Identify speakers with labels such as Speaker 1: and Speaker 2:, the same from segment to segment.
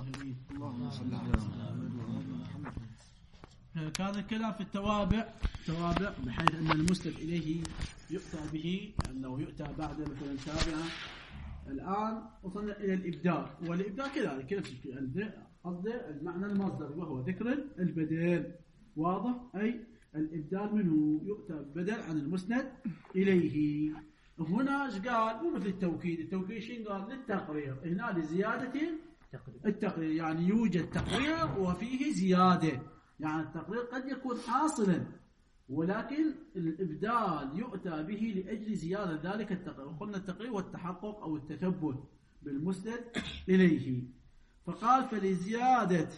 Speaker 1: الطاهرين. اللهم صل على محمد. كان الكلام في التوابع بحيث أن المسند إليه يؤتى به، أنه يؤتى بعد مثلا تابعة. الآن وصلنا إلى الإبدال، والإبدال كذلك نفس الشيء، قصده المعنى المصدر وهو ذكر البدل. واضح؟ أي الإبدال منه يؤتى بدل عن المسند إليه. هنا ايش قال؟ مو مثل التوكيد شين قال؟ للتقرير. هنا لزيادة التقرير، يعني يوجد تقرير وفيه زيادة، يعني التقرير قد يكون حاصلا ولكن الإبدال يؤتى به لأجل زيادة ذلك التقرير. قلنا التقرير والتحقق أو التثبت بالمسند إليه. فقال فلزيادة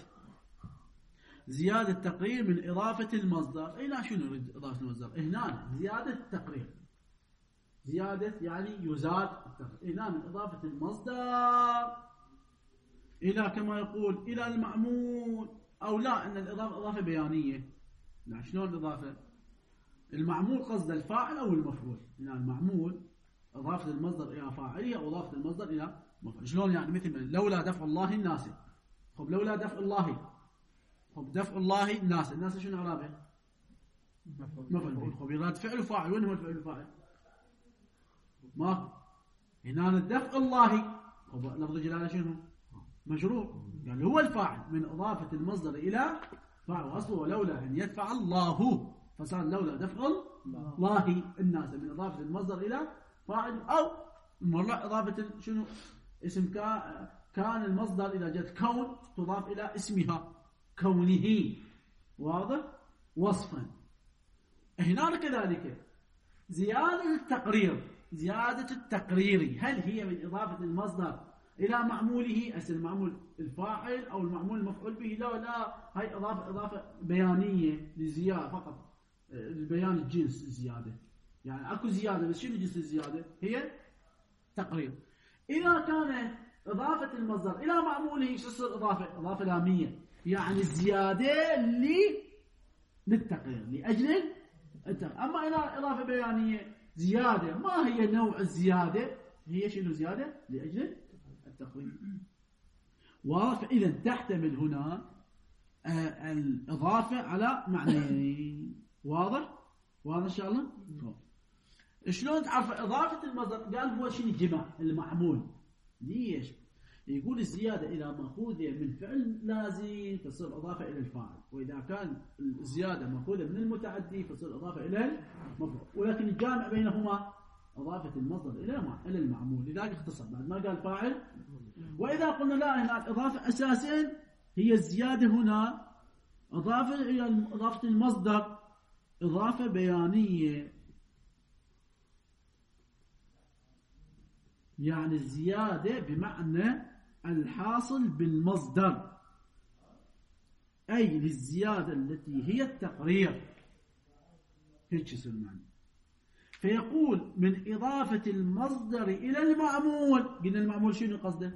Speaker 1: التقرير من إضافة المصدر. إلى شنو يريد إضافة المصدر؟ هنا زيادة التقرير، زيادة يعني يزاد التقرير. هنا من إضافة المصدر إلى كما يقول إلى المعمول، أو لا أن الإضافة إضافة بيانية. لا، شلون الإضافة؟ المعمول قصد الفاعل أو المفعول. هنا المعمول إضافة المصدر إلى فاعله أو إضافة المصدر إلى مفعول. شلون يعني؟ مثل لولا دفع الله الناس. خب لولا دفع الله، خب دفع الله الناس شنو إعرابه؟ مفعول. خب يراد فعل وفاعل، وين هو الفعل والفاعل؟ ما هنا الدفع الله، خب لفظ الجلالة شنو؟ مجرور، يعني هو الفاعل من إضافة المصدر إلى فاعل، وأصله لولا أن يدفع الله، فصار لولا دفع الله الناس من إضافة المصدر إلى فاعل، أو مرة إضافة شنو؟ اسم كان المصدر إذا جاءت كون تضاف إلى اسمها كونه. واضح؟ وصفا. هنا كذلك زيادة التقرير هل هي من إضافة المصدر إلى معموله، أصل المعمول الفاعل أو المعمول المفعول به؟ لا، هاي إضافة بيانية لزيادة فقط، البيان الجنس الزيادة، يعني أكو زيادة بس شنو جنس الزيادة؟ هي تقرير. إذا كانت إضافة المصدر إلى معموله شو تصير؟ إضافة لامية، يعني الزيادة للتقرير لأجل التقرير. أما إذا إضافة بيانية زيادة، ما هي نوع الزيادة؟ هي شنو زيادة؟ لأجل التقرير. واضح؟ إذا تحتمل هنا الإضافة على معنيين. واضح إن شاء الله؟ شلون تعرف إضافة المصدر؟ قال هو شنو؟ الجمع المعمول. ليش؟ يقول الزيادة إذا مأخوذة من فعل لازم تصير إضافة إلى الفاعل، وإذا كان الزيادة مأخوذة من المتعدي فتصير إضافة إلى المفعول، ولكن الجامع بينهما إضافة المصدر إلى المعمول. لذلك اختصر بعد ما قال فاعل. وإذا قلنا لا، هنا الإضافة أساسا هي الزيادة، هنا إضافة إلى إضافة المصدر، إضافة بيانية، يعني الزيادة بمعنى الحاصل بالمصدر، أي للزيادة التي هي التقرير. هيك يصير المعنى. فيقول من إضافة المصدر إلى المعمول. قلنا المعمول شنو قصده؟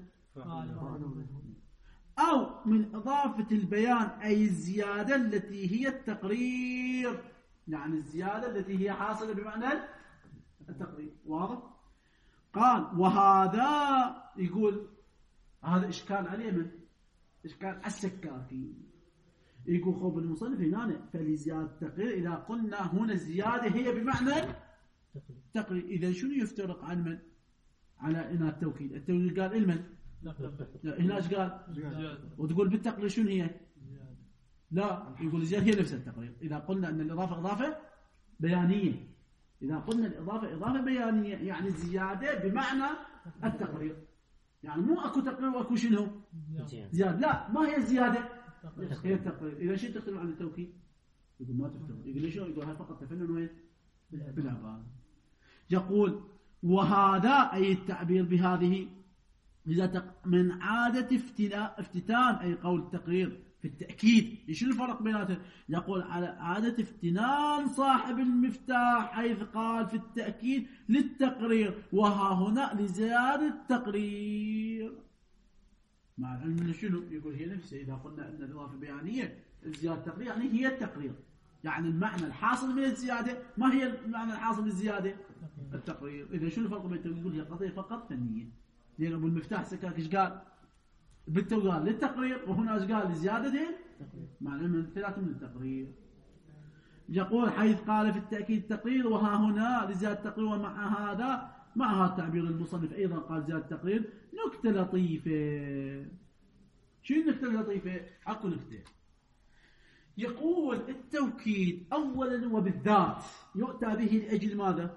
Speaker 1: أو من إضافة البيان، أي الزيادة التي هي التقرير، يعني الزيادة التي هي حاصلة بمعنى التقرير. واضح؟ قال وهذا، يقول هذا إشكال عليه، من إشكال على السكاكي. يقول خوف المصنف هنا فلزيادة التقرير إذا قلنا هنا الزيادة هي بمعنى التقرير، إذا شنو يفترق عن من؟ على إنها التوكيد. التوكيد قال المن؟ هنا إيش قال؟ وتقول بالتقرير شنو هي؟ لا، يقول الزيادة هي نفس التقرير. إذا قلنا أن الإضافة إضافة بيانية، إذا قلنا الإضافة إضافة بيانية يعني الزيادة بمعنى التقرير، يعني مو أكو تقرير وأكو شنو؟ زيادة. لا، ما هي الزيادة؟ هي التقرير. إذا شيء تختلف عن التوكيد؟ يقول ما تختلف. يقول ليش؟ يقول هاي فقط تفنن وين؟ بالعبارة. يقول وهذا أي التعبير بهذه إذا من عادة افتتان، أي قول التقرير في التأكيد. شو الفرق بيناتهم؟ يقول على عادة افتنان صاحب المفتاح حيث قال في التأكيد للتقرير، وها هنا لزيادة التقرير، مع العلم من شنو؟ يقول هي نفسها. إذا قلنا أن الإضافة بيانية الزيادة التقرير يعني هي التقرير، يعني المعنى الحاصل من الزيادة. ما هي المعنى الحاصل من الزيادة؟ التقرير. إذا شو الفرق بينهم؟ يقول هي قضية فقط فنية. لأن أبو المفتاح سكاك إيش قال؟ بالتوقال للتقرير، وهنا قال لزيادة معنى من ثلاثة من التقرير. يقول حيث قال في التأكيد التقرير، وها هنا لزيادة التقرير، ومع هذا مع هذا تعبير المصنف أيضا قال زيادة التقرير نكتة لطيفة. شو النكتة اللطيفة؟ أكو نكتة. يقول التوكيد أولا وبالذات يؤتى به لأجل ماذا؟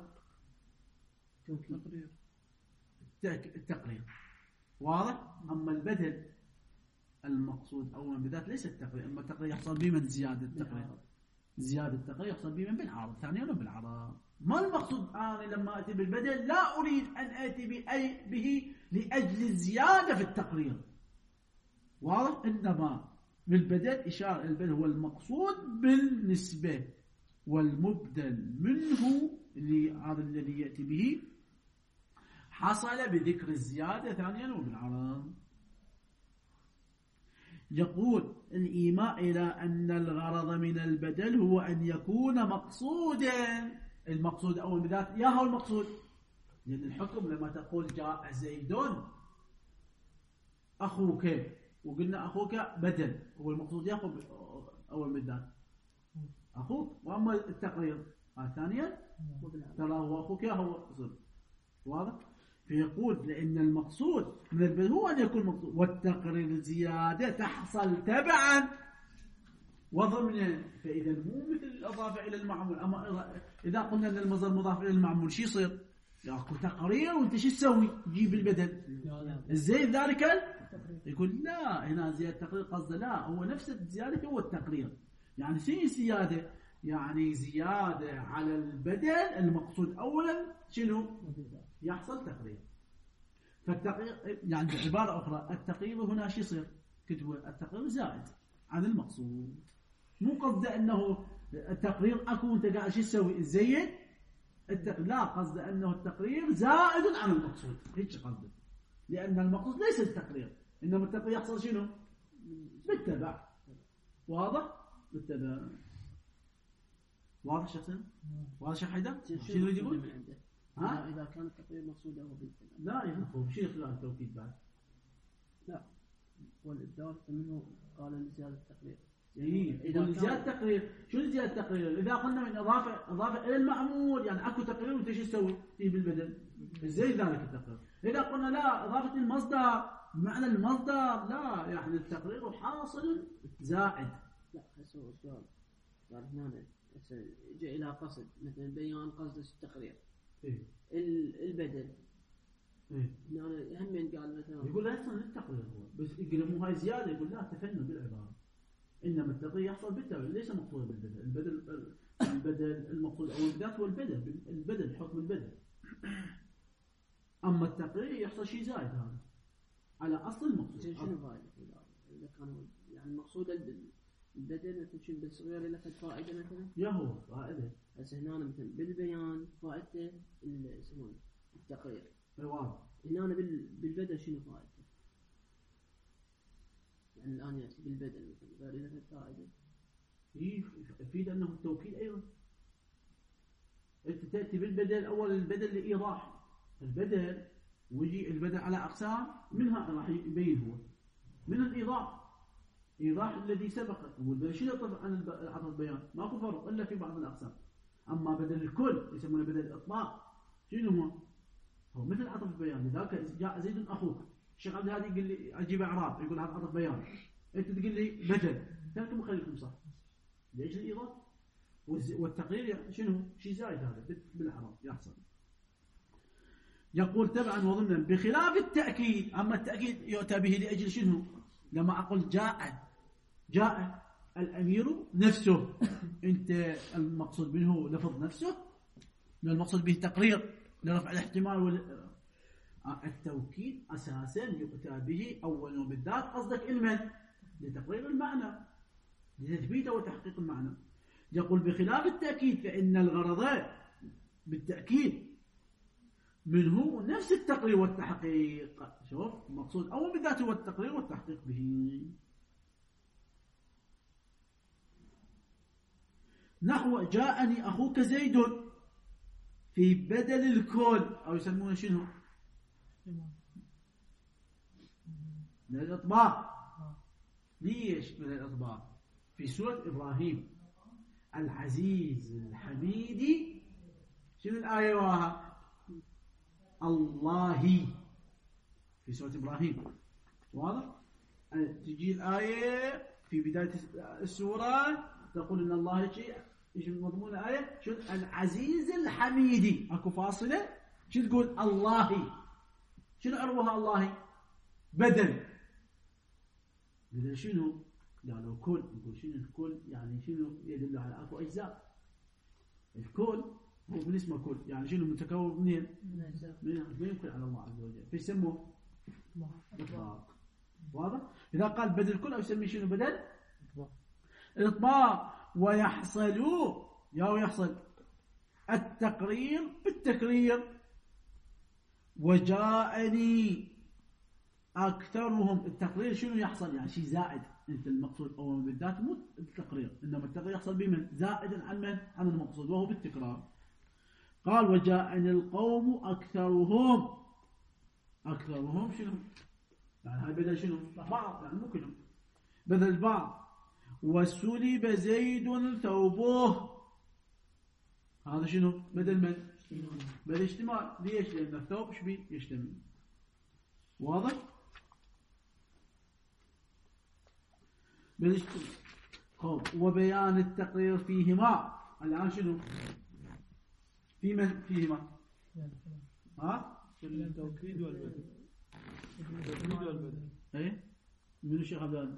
Speaker 1: التقرير. واضح؟ أما البدل المقصود أولا بالذات ليس التقرير، أما التقرير يحصل به من زيادة التقرير. زيادة التقرير يحصل به من بالعرض، ثانيا بالعرض. ما المقصود أنا لما أتي بالبدل لا أريد أن أتي به لأجل الزيادة في التقرير. واضح؟ إنما بالبدل إشارة البدل هو المقصود بالنسبة، والمبدل منه هذا الذي يأتي به حصل بذكر الزيادة ثانيا وبالعرض. يقول الإيماء إلى أن الغرض من البدل هو أن يكون مقصودا. المقصود أول بذات يا هو المقصود، لأن الحكم لما تقول جاء زيد أخوك، وقلنا أخوك بدل، هو المقصود يأخذ أول بذات أخوك، وأما التقرير ثانيا ترى هو أخوك هو صدق. واضح؟ فيقول لأن المقصود من البدل هو أن يكون مقصود، والتقرير زيادة تحصل تبعا وضمنا. فإذا مو مثل الإضافة إلى المعمول. أما إذا قلنا أن المصدر مضاف إلى المعمول شو يصير؟ يأكل تقرير وأنت شو تسوي؟ تجيب البدل الزيد ذلك يقول لا، هنا زيادة تقرير قصده لا، هو نفس الزيادة هو التقرير. يعني شيء زيادة، يعني زيادة على البدل المقصود أولا شنو؟ يحصل تقرير. فالتقرير يعني بعبارة أخرى التقرير هنا شو يصير؟ كتبوا التقرير زائد عن المقصود. مو قصده أنه التقرير أكو أنت قاعد شو تسوي الزيد لا، قصده أنه التقرير زائد عن المقصود، هيك قصده. لأن المقصود ليس التقرير، إنما التقرير يحصل شنو؟ بالتبع. واضح؟ بالتبع. واضح شخصا؟ واضح شيخ حيدر؟ شنو يقول؟
Speaker 2: إذا كان التقرير مقصود أو بالتبع
Speaker 1: لا يخلفه شيء خلال التوكيد بعد.
Speaker 2: لا، والإبدال منه قال لزيادة التقرير.
Speaker 1: إذا زيادة التقرير شو زيادة التقرير؟ إذا قلنا من إضافة إلى المعمول يعني أكو تقرير وأنت شو تسوي؟ تجيب بالبدل زي ذلك التقرير. إذا قلنا لا إضافة المصدر معنى المصدر لا، يعني التقرير حاصل زائد.
Speaker 2: لا هسه سؤال قال هنا جاء إلى قصد مثل البيان قصد التقرير. البدل يعني هم قال مثلا
Speaker 1: يقول لا يحصل التقرير هو بس يقول مو هاي زيادة، يقول لا تفنن بالعبارة، إنما التقرير يحصل بالتبع ليس مقصود بالبدل. البدل المقصود أول بداية هو البدل حكم البدل. أما التقرير يحصل شيء زائد هذا على أصل المقصود.
Speaker 2: شنو فائدة إذا كان يعني المقصود البدل مثل شنو بالصغير له فائدة مثلا؟
Speaker 1: يا هو فائدة.
Speaker 2: هسه هنا مثلا بالبيان فائدته يسمونه التقرير.
Speaker 1: واضح.
Speaker 2: هنا بالبدل شنو فائدته؟ يعني الآن يأتي بالبدل مثلا غير له فائدة.
Speaker 1: يفيد أنه التوكيد أيضا. أنت تأتي بالبدل أول البدل لإيضاح البدل، ويجي البدل على أقسام منها راح يبين هو من الإيضاح. إيضاح الذي سبق والبدل شنو يطلق عن عطف البيان ماكو فرق إلا في بعض الأقسام. أما بدل الكل يسمونه بدل الإطلاق شنو هو مثل عطف البيان. لذلك جاء زيد أخوك الشيخ عبد الهادي يقول لي أجيب إعراب يقول هذا عطف بيان، أنت تقول لي بدل ثلاثة مخليكم صح. ليش الإيضاح والتقرير شنو شيء زائد هذا بالإعراب يحصل. يقول تبعا وضمنا بخلاف التأكيد. أما التأكيد يؤتى به لأجل شنو؟ لما أقول جاء الأمير نفسه أنت المقصود منه لفظ نفسه، من المقصود به تقرير لرفع الاحتمال التوكيد أساسا يؤتى به أولا وبالذات قصدك علما لتقرير المعنى لتثبيته وتحقيق المعنى. يقول بخلاف التأكيد فإن الغرض بالتأكيد منه نفس التقرير والتحقيق. شوف المقصود أول بالذات هو التقرير والتحقيق به. نحو جاءني أخوك زيد في بدل الكل، أو يسمونه شنو؟ من الإطباق. ليش من الإطباق؟ في سورة إبراهيم العزيز الحميد شنو الآية واها؟ الله في سورة إبراهيم. واضح؟ تجي الآية في بداية السورة تقول إن الله شيء إيش مضمون الآية؟ شو العزيز الحميد. أكو فاصلة شو تقول؟ الله. شنو عروها الله؟ بدل. بدل شنو؟ قالوا كل. نقول شنو الكل؟ يعني شنو يدل على أكو أجزاء. الكل هو من اسمه كل، يعني شنو متكون منين؟ من يمكن على الله عز وجل. في يسموه إطلاق. واضح؟ إذا قال بدل كل أو يسمي شنو بدل؟ إطلاق. ويحصلوا يحصل التقرير بالتكرير. وجاءني أكثرهم. التقرير شنو يحصل؟ يعني شيء زائد. أنت المقصود أول بالذات مو التقرير، إنما التقرير يحصل بمن؟ زائدا عن من؟ عن المقصود، وهو بالتكرار. قال وجاءني القوم أكثرهم. أكثرهم شنو؟ يعني هاي بدل شنو؟ بعض، يعني مو كلهم، بدل بعض. وسلب زيد ثوبه. هذا شنو؟ بدل من؟ بدل اشتمال. ليش؟ لأن الثوب شبيه يشتمل. واضح؟ بدل اشتمال. وبيان التقرير فيهما. الآن شنو؟ في من فيهما؟ ها؟
Speaker 3: التوكيد والبدل. التوكيد والبدل.
Speaker 1: ايه؟ منو الشيخ عبد الله؟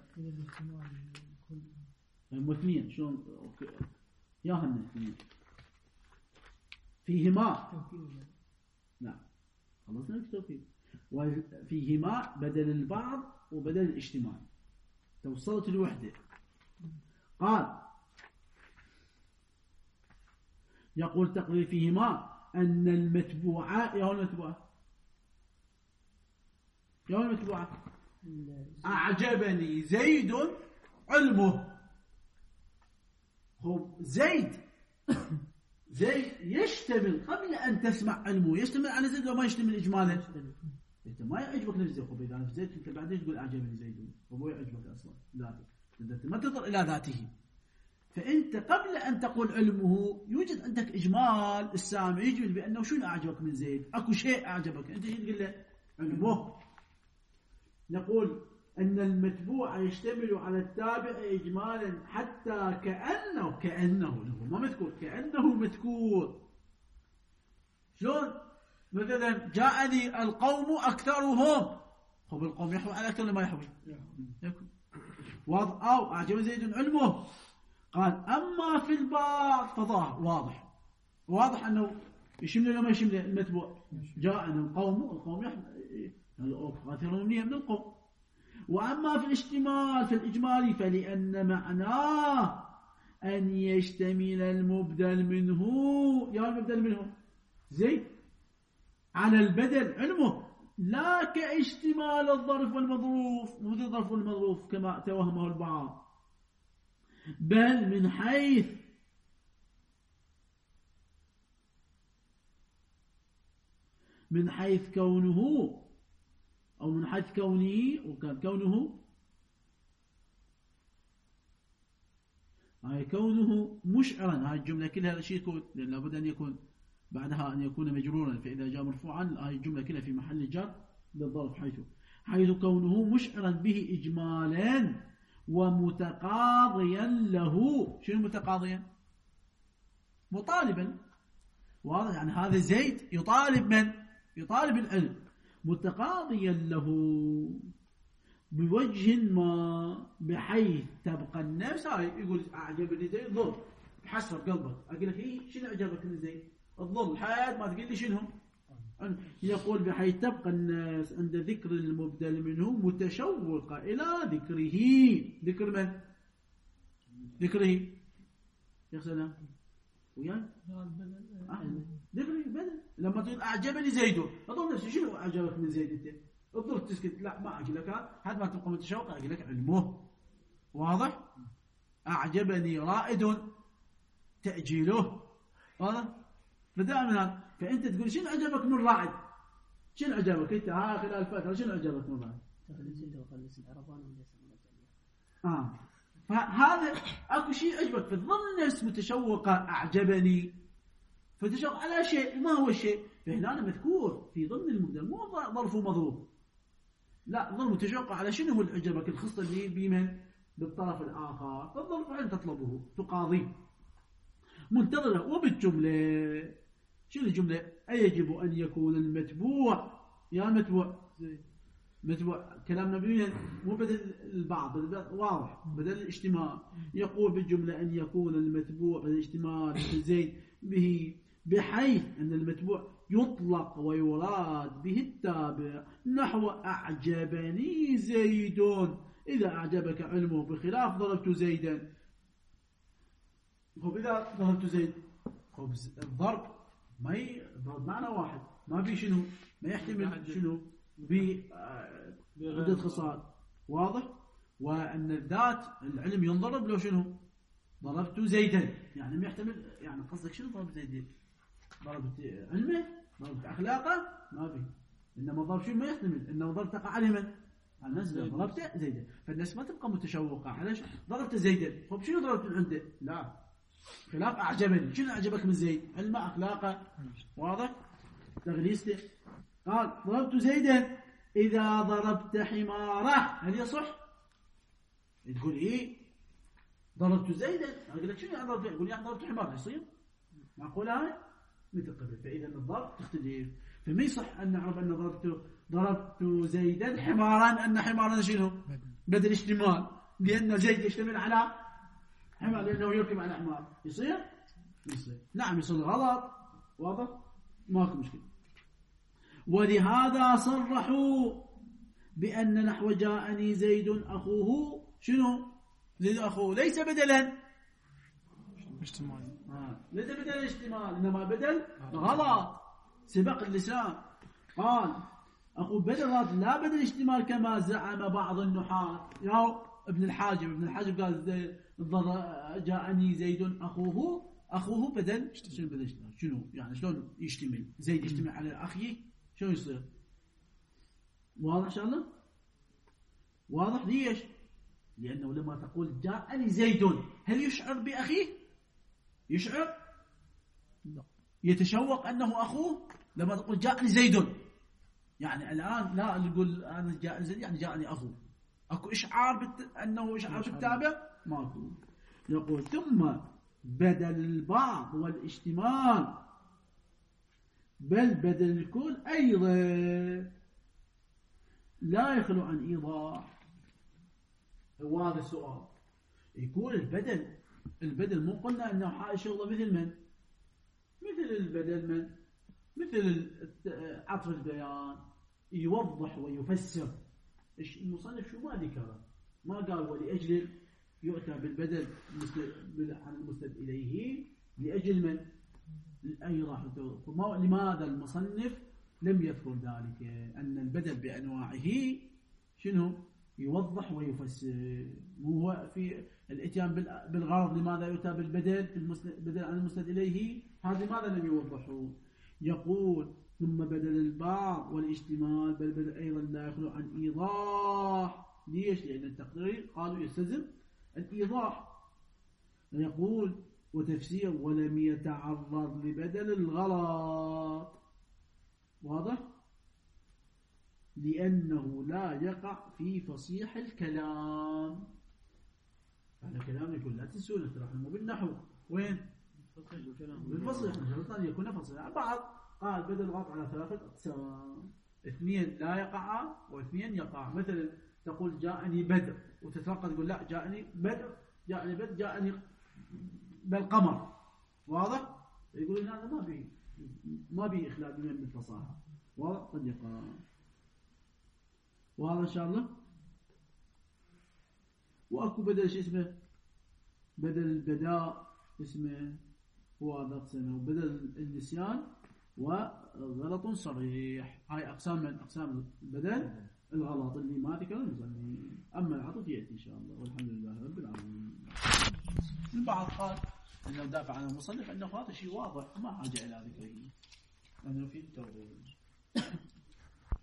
Speaker 1: اثنين شلون؟ يا هن اثنين فيهما. نعم خلصنا التوكيد. وفيهما بدل البعض وبدل الاشتمال. توصلت الوحدة. قال يقول تقرير فيهما أن المتبوعة. يا هو المتبوعة؟ يا هو المتبوعة؟ أعجبني زيد علمه. هو زيد يشتمل قبل أن تسمع علمه. يشتمل على زيد وما يشتمل إجمالا. أنت ما يعجبك نفسك خبيث. أنا في زيد أنت بعدين تقول أعجبني زيد وهو يعجبك أصلا ذاته. أنت ما تنظر إلى ذاته. فأنت قبل أن تقول علمه يوجد عندك إجمال. السامع يجمل بأنه شنو أعجبك من زيد. أكو شيء أعجبك أنت تقول له علمه. نقول أن المتبوع يشتمل على التابع إجمالا حتى كأنه ما مذكور، كأنه مذكور. شلون؟ مثلا جاءني القوم أكثرهم. خب القوم يحوي على أكثر ما يحوي. واضح؟ أو أعجب زيد علمه. قال أما في البعض فظاهر واضح أنه يشمل ولا ما يشمل المتبوع. جاءنا القوم يحوي كثير من القوم. وأما في الاشتمال في الإجمال فلأن معناه أن يشتمل المبدل منه. يا المبدل منه زيد على البدل علمه، لا كاشتمال الظرف والمظروف. مو الظرف والمظروف كما توهمه البعض، بل من حيث كونه أو من حيث كونه. وكان كونه هاي كونه مشعرا. هاي الجملة كلها هذا شيء يكون، لأن لابد أن يكون بعدها أن يكون مجرورا. فإذا جاء مرفوعا هاي الجملة كلها في محل جر بالظرف حيث كونه مشعرا به إجمالا ومتقاضيا له. شنو متقاضيا؟ مطالبا. واضح؟ يعني هذا زيد يطالب من؟ يطالب العلم. متقاضيا له بوجه ما بحيث تبقى النفس. هاي يقول أعجبني زيد ظل حسب قلبك. أقول لك إيه شنو أعجبك من زيد؟ الظل حياة ما تقول لي شنو. يقول بحيث تبقى الناس عند ذكر المبدل منه متشوقة إلى ذكره. ذكر من؟ ذكره يا سلام. ويا ذكره بدل. لما تقول أعجبني زيد أظن نفسي شنو أعجبك من زيد أنت؟ الظل تسكت لا ما أقول لك. حد ما تبقى متشوقة أقول لك علمه. واضح؟ أعجبني رائد تأجيله. واضح؟ فدائما فأنت تقول شنو عجبك من رائد؟ شنو عجبك أنت خلال الفترة؟ شنو عجبك من رائد؟ فهذا اكو شيء عجبك فتظن نفس متشوقة أعجبني فتشوق على شيء ما هو الشيء فهنا مذكور في ضمن المبدل مو ظرف ومظروف لا ظل متشوقة على شنو هو عجبك الخصلة اللي بمن بالطرف الآخر فالظرف عند تطلبه تقاضيه منتظرة وبالجملة شنو الجملة أيجب أن يكون المتبوع يا متبوع كلامنا بمن مو بدل البعض واضح بدل الاشتمال يقول بالجملة أن يكون المتبوع بدل الاشتمال زيد به بحيث أن المتبوع يطلق ويراد به التابع نحو أعجبني زيد إذا أعجبك علمه بخلاف ضربت زيدا إذا ضربت زيد الضرب ما ضرب معنى واحد ما في شنو ما يحتمل شنو بعدة خصال واضح وأن الذات العلم ينضرب لو شنو ضربت زيدا يعني ما يحتمل يعني قصدك شنو ضربت زيدا ضربت علمه ضربت أخلاقه ما في إنما ضرب شنو ما يحتمل إنما ضربت علما الناس ضربت زيدا فالناس ما تبقى متشوقة علاش ضربت زيدا طب شنو ضربت عنده لا خلاف أعجبني شنو أعجبك من زيد علمه أخلاقه واضح تغليسته قال ضربت زيدا إذا ضربت حماره هل يصح تقول إيه ضربت زيدا أقول لك شنو يعني ضربت يقول يعني ضربت حماره يصير معقول هاي مثل قبل فإذا الضرب تختلف فما يصح أن نعرف أن ضربت زيدا حمارا أن حمارا شنو بدل اشتمال لأن زيد يشتمل على حمار لأنه يركب على حمار يصير نعم يصير غلط واضح ما في مشكلة ولهذا صرحوا بأن نحو جاءني زيد أخوه شنو زيد أخوه ليس بدلا
Speaker 3: اشتمال
Speaker 1: ليس بدل اشتمال إنما بدل غلط سبق اللسان قال أخو بدل غلط لا بدل اشتمال كما زعم بعض النحاة يا ابن الحاجب قال جاءني زيد أخوه بدل شنو بدل اشتمال شنو يعني شلون يشتمل زيد يشتمل على أخيه شو يصير واضح إن شاء الله واضح ليش لأنه لما تقول جاءني زيد هل يشعر بأخيه يشعر يتشوق أنه أخوه لما تقول جاءني زيد يعني الآن لا نقول أنا جاءني زيد يعني جاءني أخوه أكو إشعار أنه إشعار بالتابع ماكو يقول ثم بدل البعض والاشتمال بل بدل الكل أيضا لا يخلو عن إيضاح هو هذا السؤال يكون البدل مو قلنا أنه حائل شغله مثل البدل مثل عطف البيان يوضح ويفسر المصنف شو ما ذكره ما قال ولأجل يؤتى بالبدل عن المسند إليه لأجل من أي راح لماذا المصنف لم يذكر ذلك أن البدل بأنواعه شنو يوضح ويفسر مو هو في الاتيان بالغرض لماذا يؤتى بالبدل عن المسند إليه هذا لماذا لم يوضحه يقول ثم بدل البعض والاشتمال بل بدل أيضا لا يخلو عن إيضاح ليش لأن التقرير قالوا يستلزم الإيضاح يقول وتفسير ولم يتعرض لبدل الغلط واضح لأنه لا يقع في فصيح الكلام هذا كلام يقول لا تنسون اختراحهم بالنحو وين بالفصيح نشرط أن يكون فصيح بعض قال بدل الغلط على 3 أقسام 2 لا يقع و2 يقع مثلا تقول جاءني بدر وتترقى تقول لا جاءني بدر جاءني بالقمر واضح يقول هذا ما بي إخلال من بالفصاحة واضح قد يقع واضح إن شاء الله وأكو بدل شيء اسمه بدل البداء اسمه هو هذا قسمه وبدل النسيان وغلط صريح هاي أقسام من أقسام البدل الغلط اللي ما ذكر المصنف أما العطف يأتي إن شاء الله والحمد لله رب العالمين البعض قال أنه دافع عن المصنف أنه هذا شيء واضح ما حاجة إلى ذكره أنه في التوضيح